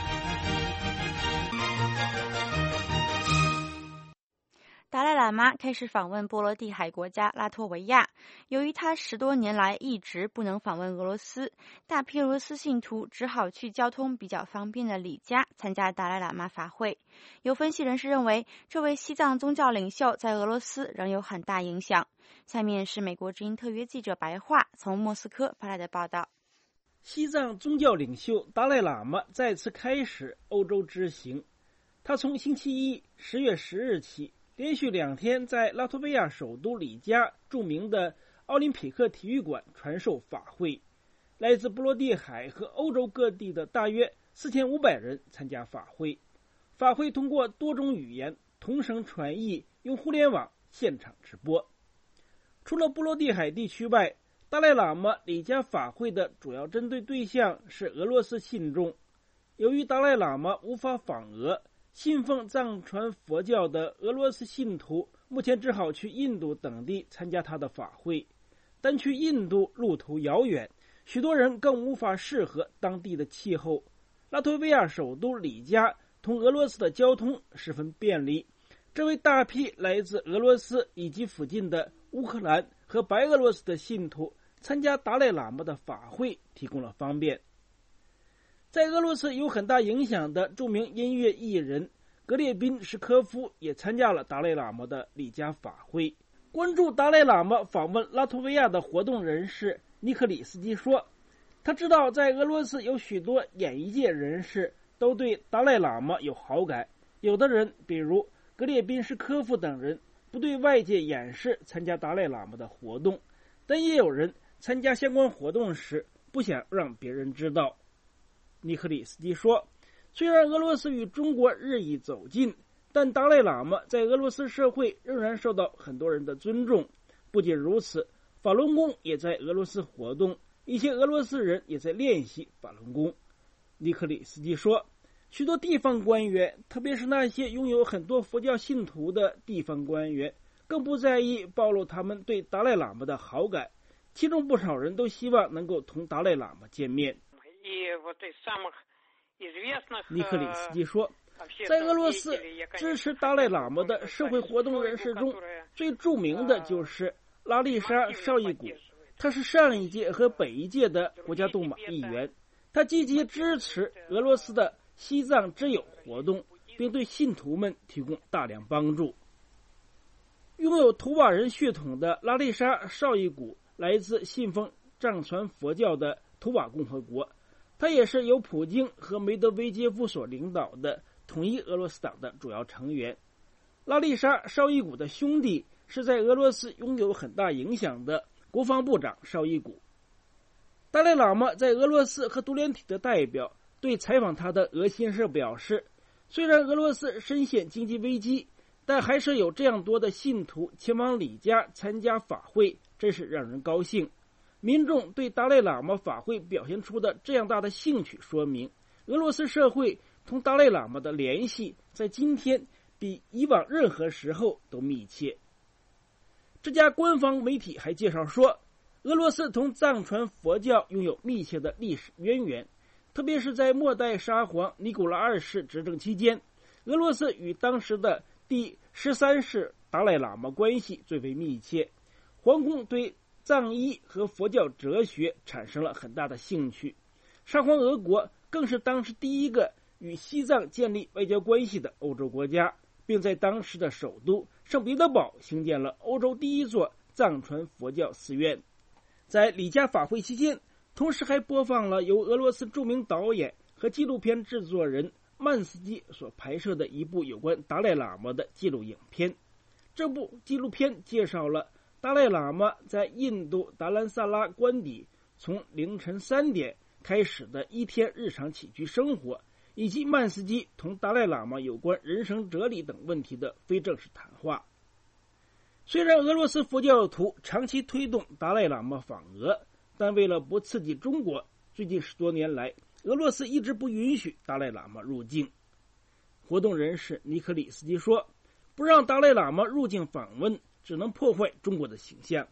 达赖喇嘛开始访问波罗的海国家拉脱维亚。由于他十多年来一直不能访问俄罗斯，大批俄罗斯信徒只好去交通比较方便的里加参加达赖喇嘛法会。有分析人士认为，这位西藏宗教领袖在俄罗斯仍有很大影响。下面是美国之音特约记者白桦从莫斯科发来的报道。 西藏宗教领袖达赖喇嘛再次开始欧洲之行。他从星期一十月十日起连续两天在拉脱维亚首都里加著名的奥林匹克体育馆传授法会，来自波罗的海和欧洲各地的大约四千五百人参加法会。法会通过多种语言同声传译，用互联网现场直播。除了波罗的海地区外，达赖喇嘛里加法会的主要针对对象是俄罗斯信众。由于达赖喇嘛无法访俄，信奉藏传佛教的俄罗斯信徒目前只好去印度等地参加他的法会，但去印度路途遥远，许多人更无法适合当地的气候。拉脱维亚首都里加同俄罗斯的交通十分便利，这为大批来自俄罗斯以及附近的乌克兰和白俄罗斯的信徒参加达赖喇嘛的法会提供了方便。在俄罗斯有很大影响的著名音乐艺人格列宾什科夫也参加了达赖喇嘛的里加法会。关注达赖喇嘛访问拉脱维亚的活动人士尼克里斯基说，他知道在俄罗斯有许多演艺界人士都对达赖喇嘛有好感，有的人比如格列宾什科夫等人不对外界掩饰参加达赖喇嘛的活动，但也有人参加相关活动时不想让别人知道。尼克里斯基说，虽然俄罗斯与中国日益走近，但达赖喇嘛在俄罗斯社会仍然受到很多人的尊重。不仅如此，法轮功也在俄罗斯活动，一些俄罗斯人也在练习法轮功。尼克里斯基说，许多地方官员，特别是那些拥有很多佛教信徒的地方官员， 更不在意暴露他们对达赖喇嘛的好感，其中不少人都希望能够同达赖喇嘛见面。尼克里斯基说，在俄罗斯支持达赖喇嘛的社会活动人士中，最著名的就是拉丽莎·绍伊古，他是上一届和本一届的国家杜马议员，他积极支持俄罗斯的西藏之友活动，并对信徒们提供大量帮助。拥有图瓦人血统的拉丽莎·绍伊古来自信奉藏传佛教的图瓦共和国，他也是由普京和梅德韦杰夫所领导的统一俄罗斯党的主要成员。拉丽莎·绍伊古的兄弟是在俄罗斯拥有很大影响的国防部长绍伊古。达赖喇嘛在俄罗斯和独联体的代表对采访他的俄新社表示，虽然俄罗斯深陷经济危机，但还是有这样多的信徒前往里加参加法会，真是让人高兴。民众对达赖喇嘛法会表现出的这样大的兴趣，说明俄罗斯社会同达赖喇嘛的联系在今天比以往任何时候都密切。这家官方媒体还介绍说，俄罗斯同藏传佛教拥有密切的历史渊源，特别是在末代沙皇尼古拉二世执政期间，俄罗斯与当时的第十三世达赖喇嘛关系最为密切，皇宫对藏医和佛教哲学产生了很大的兴趣。沙皇俄国更是当时第一个与西藏建立外交关系的欧洲国家，并在当时的首都圣彼得堡兴建了欧洲第一座藏传佛教寺院。在里加法会期间，同时还播放了由俄罗斯著名导演和纪录片制作人曼斯基所拍摄的一部有关达赖喇嘛的纪录影片。这部纪录片介绍了达赖喇嘛在印度达兰萨拉官邸从凌晨三点开始的一天日常起居生活，以及曼斯基同达赖喇嘛有关人生哲理等问题的非正式谈话。虽然俄罗斯佛教徒长期推动达赖喇嘛访俄，但为了不刺激中国，最近十多年来，俄罗斯一直不允许达赖喇嘛入境。活动人士尼克里斯基说，不让达赖喇嘛入境访问，只能破坏中国的形象。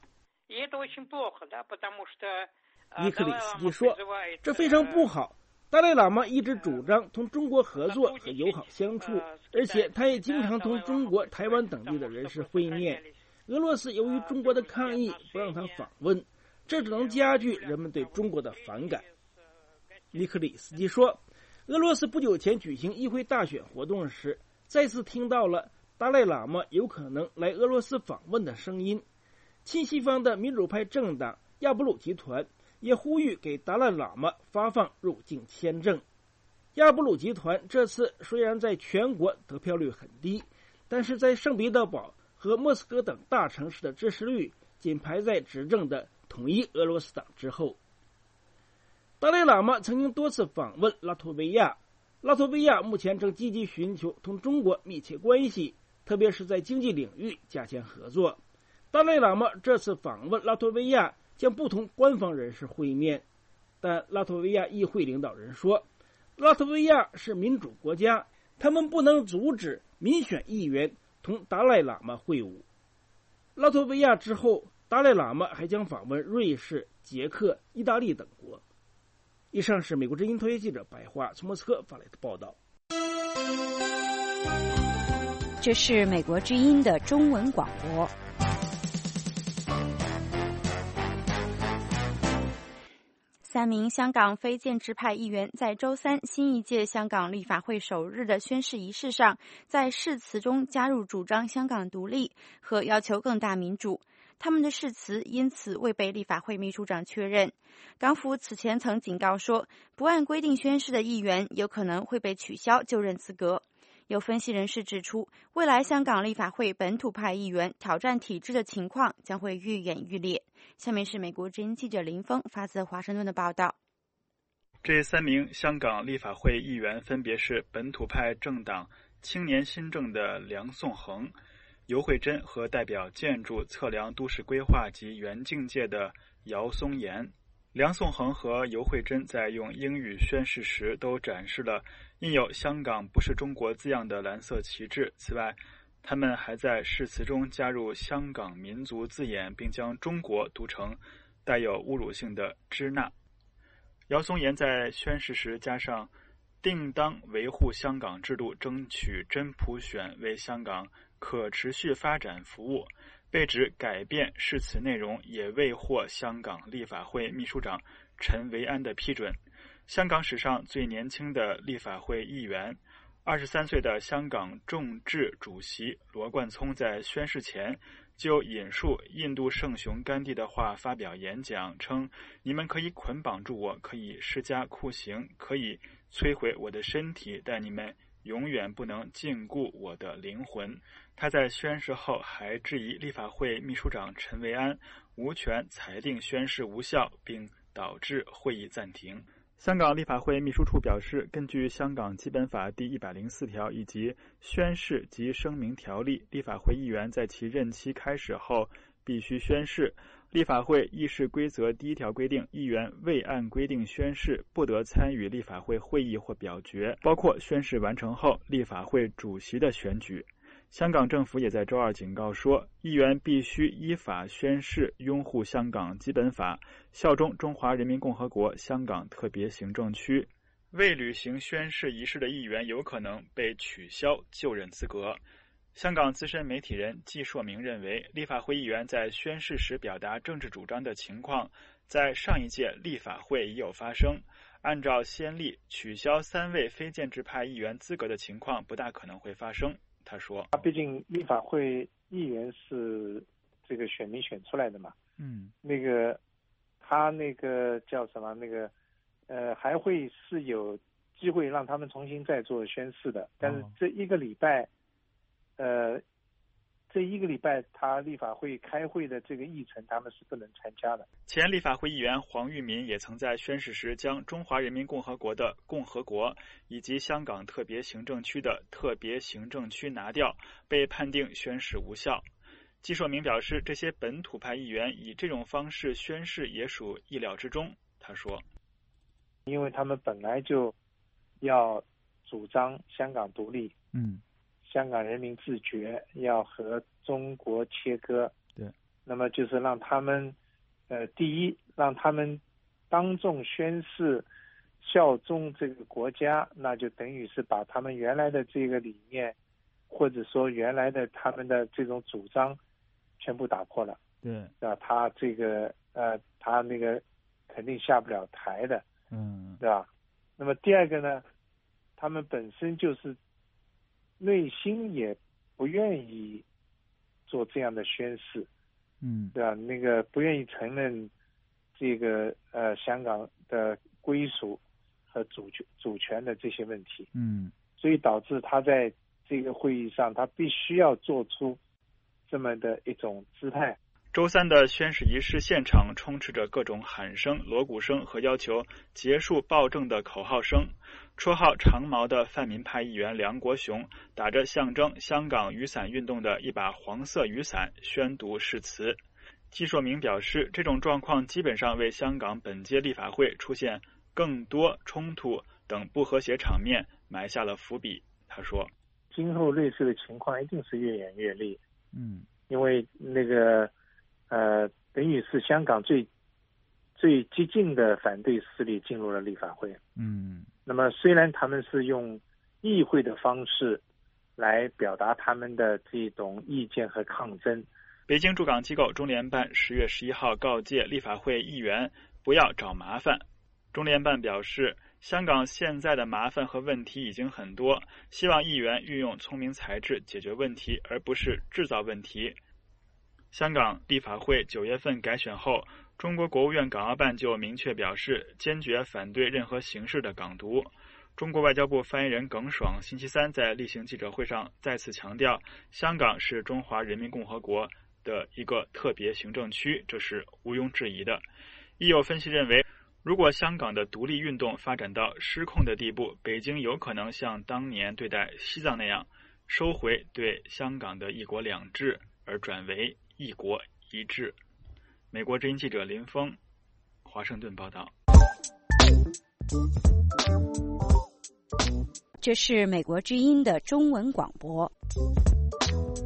尼克里斯基说，这非常不好。达赖喇嘛一直主张同中国合作和友好相处，而且他也经常同中国、台湾等地的人士会面。俄罗斯由于中国的抗议不让他访问，这只能加剧人们对中国的反感。尼克里斯基说，俄罗斯不久前举行议会大选活动时，再次听到了达赖喇嘛有可能来俄罗斯访问的声音。亲西方的民主派政党亚布鲁集团也呼吁给达赖喇嘛发放入境签证。亚布鲁集团这次虽然在全国得票率很低，但是在圣彼得堡和莫斯科等大城市的支持率仅排在执政的统一俄罗斯党之后。达赖喇嘛曾经多次访问拉脱维亚，拉脱维亚目前正积极寻求同中国密切关系，特别是在经济领域加强合作。达赖喇嘛这次访问拉脱维亚将不同官方人士会面，但拉脱维亚议会领导人说，拉脱维亚是民主国家，他们不能阻止民选议员同达赖喇嘛会晤。拉脱维亚之后，达赖喇嘛还将访问瑞士、捷克、意大利等国。以上是美国之音特约记者白桦从莫斯科发来的报道。 这是美国之音的中文广播。 三名香港非建制派议员在周三新一届香港立法会首日的宣誓仪式上，在誓词中加入主张香港独立和要求更大民主。他们的誓词因此未被立法会秘书长确认。港府此前曾警告说，不按规定宣誓的议员有可能会被取消就任资格。有分析人士指出，未来香港立法会本土派议员挑战体制的情况将会愈演愈烈。下面是美国之音记者林峰发自华盛顿的报道。 这三名香港立法会议员分别是本土派政党青年新政的梁颂恒、游惠珍和代表建筑、测量、都市规划及园境界的姚松炎。梁颂恒和游惠珍在用英语宣誓时都展示了印有香港不是中国字样的蓝色旗帜。此外， 他们还在誓词中加入香港民族字眼，并将中国读成带有侮辱性的支那。姚松炎在宣誓时加上定当维护香港制度，争取真普选，为香港可持续发展服务，被指改变誓词内容，也未获香港立法会秘书长陈维安的批准。香港史上最年轻的立法会议员，二十三岁的香港众志主席罗冠聪在宣誓前就引述印度圣雄甘地的话发表演讲，称你们可以捆绑住我，可以施加酷刑，可以摧毁我的身体，但你们永远不能禁锢我的灵魂。他在宣誓后还质疑立法会秘书长陈维安无权裁定宣誓无效，并导致会议暂停。香港立法会秘书处表示，根据香港基本法第一百零四条以及宣誓及声明条例，立法会议员在其任期开始后必须宣誓。立法会议事规则第一条规定，议员未按规定宣誓，不得参与立法会会议或表决，包括宣誓完成后立法会主席的选举。香港政府也在周二警告说，议员必须依法宣誓拥护香港基本法，效忠中华人民共和国香港特别行政区。未履行宣誓仪式的议员有可能被取消就任资格。香港资深媒体人季硕明认为，立法会议员在宣誓时表达政治主张的情况，在上一届立法会已有发生。按照先例，取消三位非建制派议员资格的情况不大可能会发生。他说， 毕竟立法会议员是这个选民选出来的嘛， 嗯， 那个他那个叫什么那个呃，还会是有机会让他们重新再做宣誓的。但是这一个礼拜，呃，这一个礼拜他立法会开会的这个议程，他们是不能参加的。 前立法会议员黄玉民也曾在宣誓时将中华人民共和国的共和国以及香港特别行政区的特别行政区拿掉，被判定宣誓无效。季硕明表示，这些本土派议员以这种方式宣誓也属意料之中。他说， 因为他们本来就要主张香港独立， 嗯， 香港人民自决，要和中国切割。 对， 那么就是让他们，呃，第一，让他们当众宣誓效忠这个国家，那就等于是把他们原来的这个理念，或者说原来的他们的这种主张，全部打破了。 对， 啊，他这个呃，他那个肯定下不了台的。 嗯， 对吧？那么第二个呢，他们本身就是内心也不愿意做这样的宣誓， 嗯， 对吧？那个不愿意承认这个呃香港的归属和主权主权的这些问题， 嗯， 所以导致他在这个会议上，他必须要做出这么的一种姿态。 周三的宣誓仪式现场充斥着各种喊声、锣鼓声和要求结束暴政的口号声。绰号长毛的泛民派议员梁国雄打着象征香港雨伞运动的一把黄色雨伞宣读誓词。季硕明表示，这种状况基本上为香港本届立法会出现更多冲突等不和谐场面埋下了伏笔。他说， 今后类似的情况一定是越演越烈， 嗯， 因为那个呃，等于是香港最最激进的反对势力进入了立法会。 嗯， 那么虽然他们是用议会的方式来表达他们的这种意见和抗争。 北京驻港机构中联办十月十一号告诫立法会议员不要找麻烦。中联办表示，香港现在的麻烦和问题已经很多，希望议员运用聪明才智解决问题，而不是制造问题。香港立法会九月份改选后，中国国务院港澳办就明确表示，坚决反对任何形式的港独。中国外交部发言人耿爽星期三在例行记者会上再次强调，香港是中华人民共和国的一个特别行政区，这是毋庸置疑的。亦有分析认为，如果香港的独立运动发展到失控的地步，北京有可能像当年对待西藏那样，收回对香港的一国两制，而转为一国一制。美国之音记者林峰，华盛顿报道。 这是美国之音的中文广播。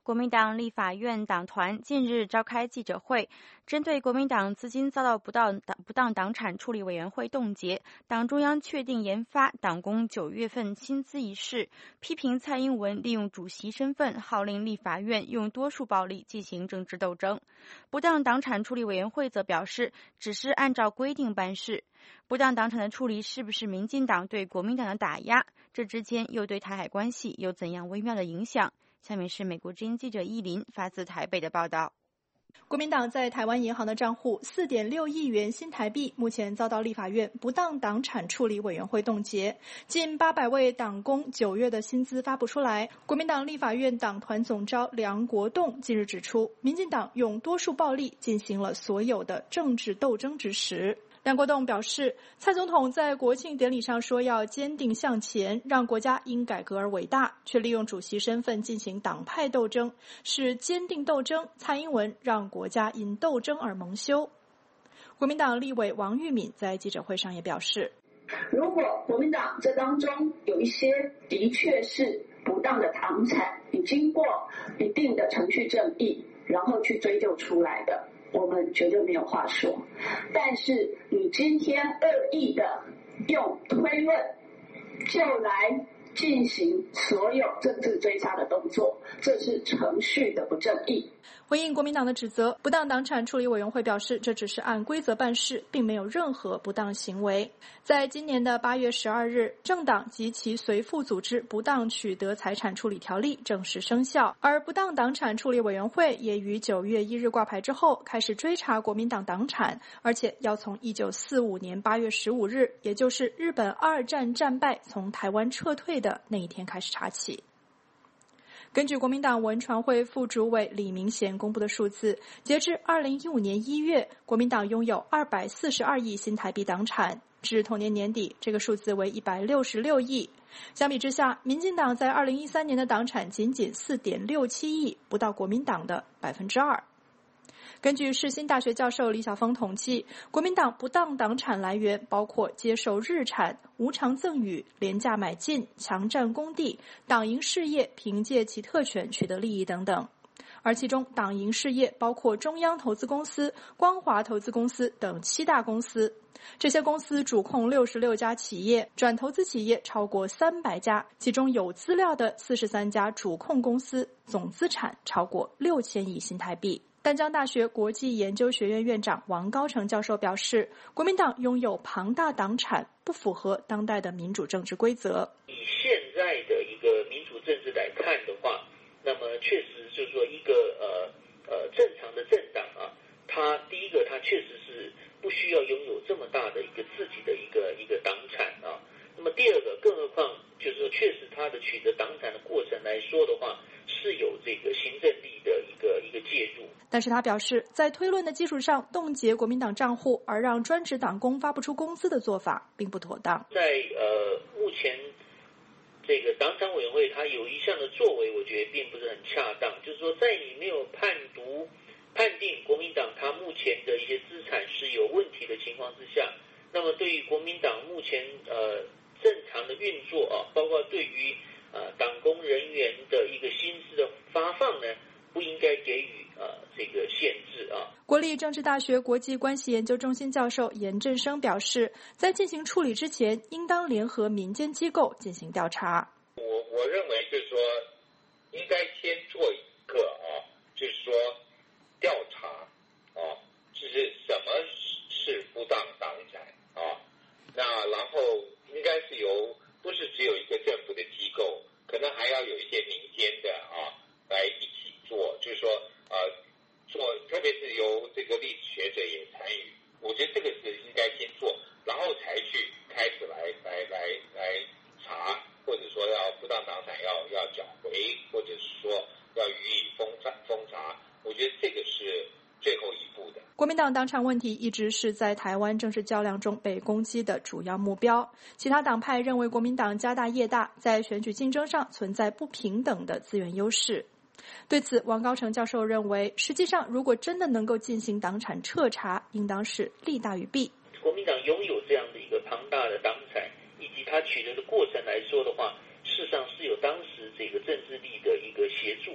国民党立法院党团近日召开记者会，针对国民党资金遭到不当不当党产处理委员会冻结，党中央确定研发党工九月份薪资一事，批评蔡英文利用主席身份号令立法院用多数暴力进行政治斗争。不当党产处理委员会则表示，只是按照规定办事。不当党产的处理是不是民进党对国民党的打压？这之间又对台海关系有怎样微妙的影响？下面是美国之音记者依林发自台北的报道。 国民党在台湾银行的账户 四点六亿元新台币目前遭到立法院不当党产处理委员会冻结，近八百位党工九月的薪资发不出来。国民党立法院党团总召梁国栋近日指出，民进党用多数暴力进行了所有的政治斗争之实。梁国栋表示，蔡总统在国庆典礼上说要坚定向前，让国家因改革而伟大，却利用主席身份进行党派斗争，是坚定斗争。蔡英文让国家因斗争而蒙羞。国民党立委王玉敏在记者会上也表示， 如果国民党这当中有一些的确是不当的党产，你经过一定的程序正义，然后去追究出来的，我们绝对没有话说。但是你今天恶意的用推论就来进行所有政治追杀的动作，这是程序的不正义。 回应国民党的指责，不当党产处理委员会表示，这只是按规则办事，并没有任何不当行为。在今年的八月十二日，政党及其随附组织不当取得财产处理条例正式生效，而不当党产处理委员会也于九月一日挂牌之后开始追查国民党党产，而且要从一九四五年八月十五日，也就是日本二战战败从台湾撤退的那一天开始查起。根据国民党文传会副主委李明贤公布的数字，截至二零一五年一月，国民党拥有二百四十二亿新台币党产，至同年年底，这个数字为一百六十六亿。相比之下，民进党在二零一三年的党产仅仅 四点六七亿，不到国民党的 百分之二。根据世新大学教授李晓峰统计，国民党不当党产来源包括接受日产、无偿赠与、廉价买进、强占公地、党营事业凭借其特权取得利益等等。而其中党营事业包括中央投资公司、光华投资公司等七大公司，这些公司主控六十六家企业，转投资企业超过三百家，其中有资料的四十三家主控公司，总资产超过六千亿新台币。淡江大学国际研究学院院长王高成教授表示，国民党拥有庞大党产，不符合当代的民主政治规则。 以现在的一个民主政治来看的话，那么确实就是说一个呃呃正常的政党啊，它第一个它确实是不需要拥有这么大的一个自己的一个一个党产啊。那么第二个，更何况就是说确实它的取得党产的过程来说的话，是有这个行政力的一个一个介入。 但是他表示，在推论的基础上冻结国民党账户，而让专职党工发不出工资的做法并不妥当。 在呃目前这个党产委员会它有一项的作为，我觉得并不是很恰当，就是说在你没有判读判定国民党它目前的一些资产是有问题的情况之下，那么对于国民党目前呃正常的运作啊，包括对于呃党工人员的一个薪资的发放呢，不应该给予呃这个限制啊。 国立政治大学国际关系研究中心教授严振声表示，在进行处理之前，应当联合民间机构进行调查。 我我认为就是说，应该先做一个啊，就是说调查啊，就是什么是不当党产啊，那然后应该是由不是只有一个政府的机构，可能还要有一些民间的啊来一起做，就是说呃做，特别是由这个历史学者也参与，我觉得这个是应该先做，然后才去开始来来来来查，或者说要不当党产要要缴回，或者是说要予以封查封查，我觉得这个是最后一步的。 国民党党产问题一直是在台湾政治较量中被攻击的主要目标。其他党派认为国民党家大业大，在选举竞争上存在不平等的资源优势。对此，王高成教授认为，实际上如果真的能够进行党产彻查，应当是利大于弊。 国民党拥有这样的一个庞大的党产，以及它取得的过程来说的话，事实上是有当时这个政治力的一个协助。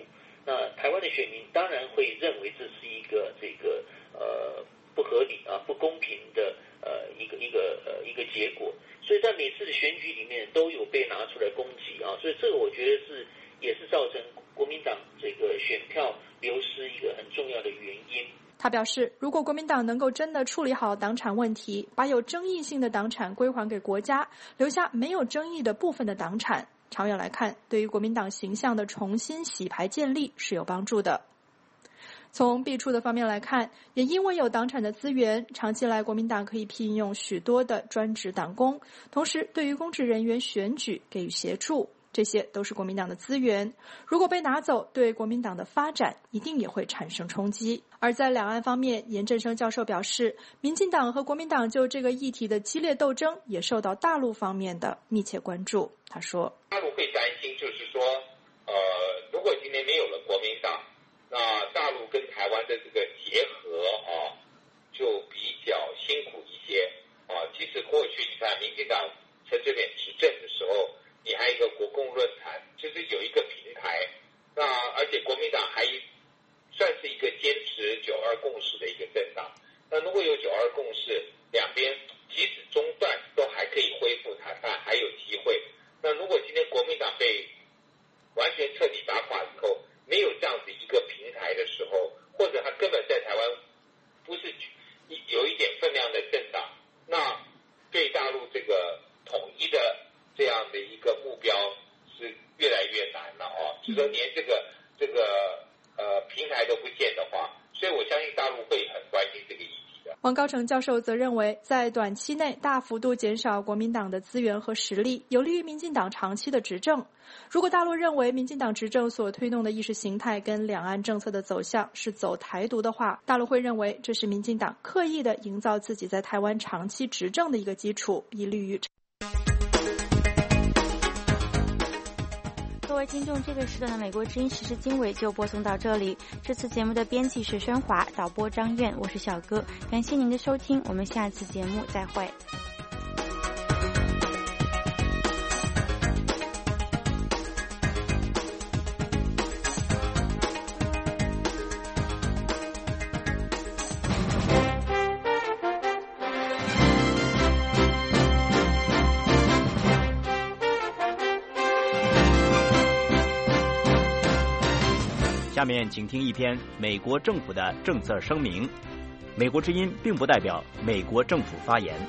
那台湾的选民当然会认为这是一个这个呃不合理啊、不公平的呃一个一个呃一个结果，所以在每次的选举里面都有被拿出来攻击啊，所以这个我觉得是也是造成国民党这个选票流失一个很重要的原因。 他表示，如果国民党能够真的处理好党产问题，把有争议性的党产归还给国家，留下没有争议的部分的党产，长远来看，对于国民党形象的重新洗牌建立是有帮助的。从弊处的方面来看，也因为有党产的资源，长期来国民党可以聘用许多的专职党工，同时对于公职人员选举给予协助，这些都是国民党的资源，如果被拿走，对国民党的发展一定也会产生冲击。而在两岸方面，严振声教授表示，民进党和国民党就这个议题的激烈斗争也受到大陆方面的密切关注。他说， 大陆会担心就是说呃，如果今天没有了国民党，那大陆跟台湾的这个结合啊，就比较辛苦一些啊。即使过去你看民进党陈水扁执政的时候，你还有一个国共论坛，就是有一个平台，那而且国民党还算是一个坚持九二共识的一个政党。那如果有九二共识，两边即使中断都还可以恢复谈判，还有机会。那如果今天国民党被完全彻底打垮以后，没有这样子一个平台的时候，或者他根本在台湾不是有一点分量的政党，那对大陆这个统一的这样的一个目标是越来越难了哦。就说连这个这个呃平台都不见的话，所以我相信大陆会很关心这个议题的。 王高成教授则认为，在短期内大幅度减少国民党的资源和实力，有利于民进党长期的执政。如果大陆认为民进党执政所推动的意识形态跟两岸政策的走向是走台独的话，大陆会认为这是民进党刻意的营造自己在台湾长期执政的一个基础，以利于。 各位听众，这个时段的美国之音时事经纬就播送到这里。这次节目的编辑是宣华，导播张燕，我是小哥，感谢您的收听，我们下次节目再会。 下面请听一篇美国政府的政策声明。美国之音并不代表美国政府发言。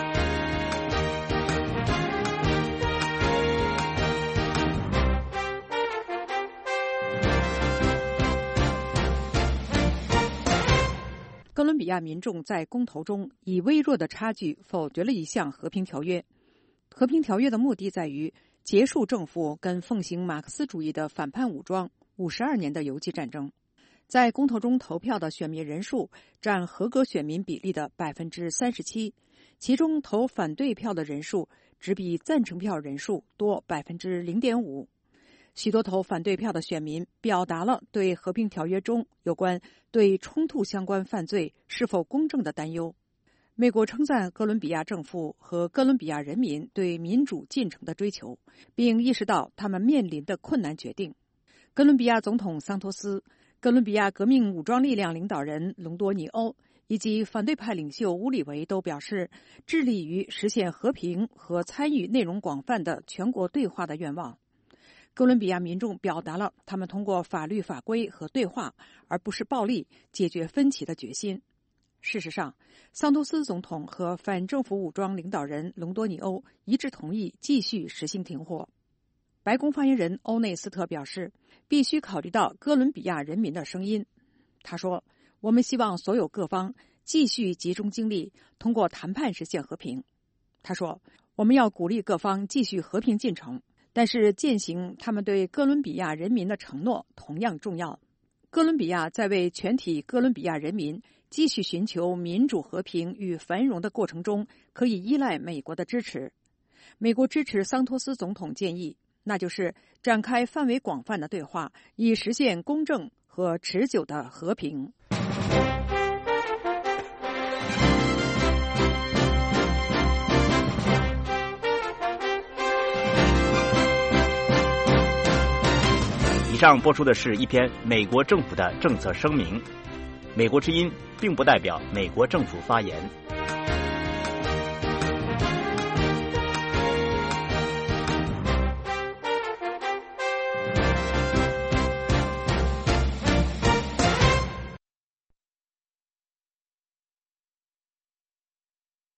哥伦比亚民众在公投中以微弱的差距否决了一项和平条约。和平条约的目的在于结束政府跟奉行马克思主义的反叛武装五十二年的游击战争。在公投中投票的选民人数占合格选民比例的百分之三十七，其中投反对票的人数只比赞成票人数多百分之零点五。许多投反对票的选民表达了对和平条约中有关对冲突相关犯罪是否公正的担忧。美国称赞哥伦比亚政府和哥伦比亚人民对民主进程的追求，并意识到他们面临的困难决定。哥伦比亚总统桑托斯、哥伦比亚革命武装力量领导人隆多尼欧以及反对派领袖乌里维都表示，致力于实现和平和参与内容广泛的全国对话的愿望。哥伦比亚民众表达了他们通过法律法规和对话，而不是暴力解决分歧的决心。事实上，桑托斯总统和反政府武装领导人隆多尼欧一致同意继续实行停火。白宫发言人欧内斯特表示，必须考虑到哥伦比亚人民的声音。他说，我们希望所有各方继续集中精力，通过谈判实现和平。他说，我们要鼓励各方继续和平进程，但是践行他们对哥伦比亚人民的承诺同样重要。哥伦比亚在为全体哥伦比亚人民继续寻求民主和平与繁荣的过程中，可以依赖美国的支持。美国支持桑托斯总统建议，那就是展开范围广泛的对话，以实现公正和持久的和平。 以上播出的是一篇美国政府的政策声明，美国之音并不代表美国政府发言。